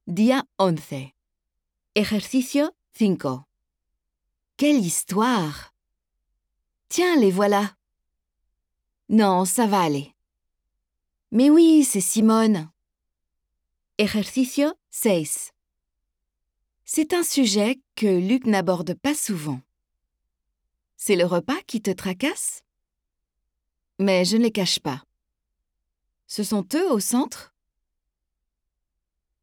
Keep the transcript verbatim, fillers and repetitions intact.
Día once. Ejercicio cinco. Quelle histoire! Tiens, les voilà. Non, ça va aller. Mais oui, c'est Simone. Ejercicio seis. C'est un sujet que Luc n'aborde pas souvent. C'est le repas qui te tracasse? Mais je ne les cache pas. Ce sont eux au centre?